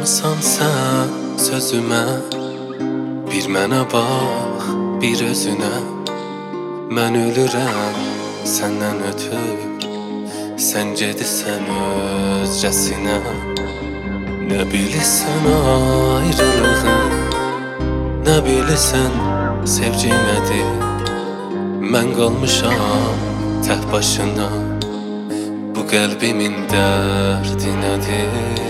İnanmasan sən sözümə, bir mənə bax, bir özünə. Mən ölürəm səndən ötür, sən gedirsən özcəsinə. Nə bilirsən ayrılığın, nə bilirsən sevgi nədir. Mən qalmışam tək başına, bu qəlbimin dərdi nədir?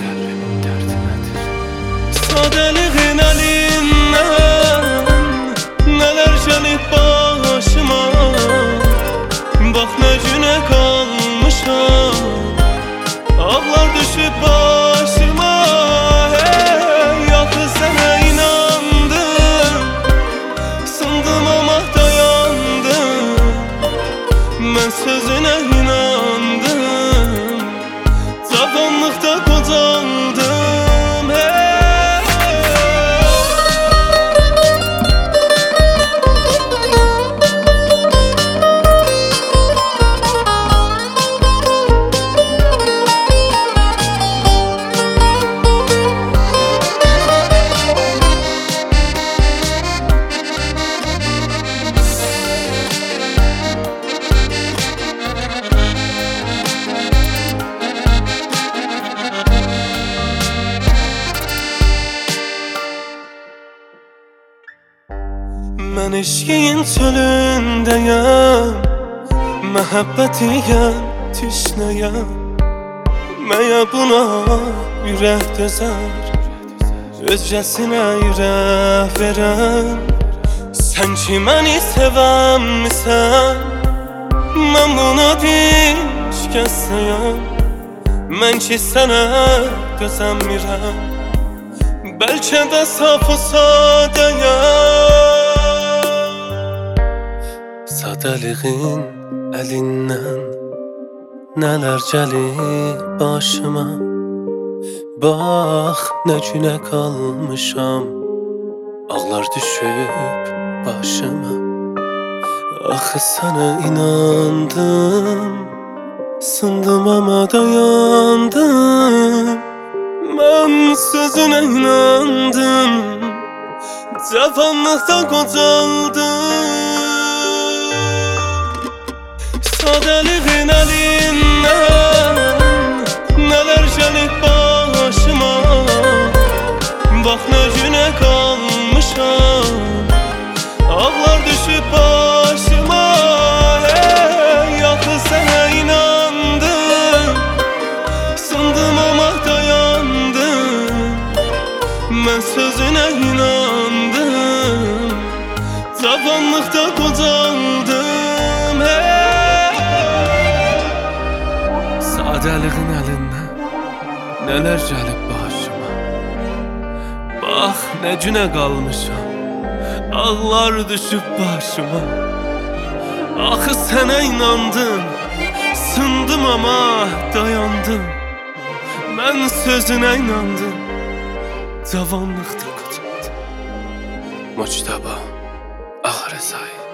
Sadeliğin elinden neler gelip başıma. Bak ne güne kalmışam, ağlar düşüp başıma. Hey, yakı sana inandım, sındım ama dayandım. Ben sözüne inandım, zamanlıkta kocaldım. Mən eşkiyin çölündəyəm, məhəbbətiyəm, tüşnəyəm. Məyə buna ürək dözər, özcəsinə ürək verəm. Sən ki məni sevəmmisən, mən buna dişkəsəyəm. Mən ki sənə dözəmmirəm, bəlkə də saf o sadəyəm. Sadeliğin elinden neler gelip başıma. Bak ne güne kalmışam, ağlar düşüp başıma. Axı sana inandım, sındım ama dayandım. Ben sözüne inandım, cavanlıkta kocaldım. Sadeliğin elinden neler gelip başıma. Bak ne güne kalmışam, ağlar düşüp başıma. Hey, yakı sana inandım, sındım ama dayandım. Ben sözüne inandım, zamanlıkta kocaldım. Hey. Sadeliğin elinden neler gelip başıma. Bak ne güne kalmışam, ağlar düşüp başıma. Axı sana inandım, sındım ama dayandım. Ben sözüne inandım, cavanlıkta kocaldım. Muçtaba Ağrı Say.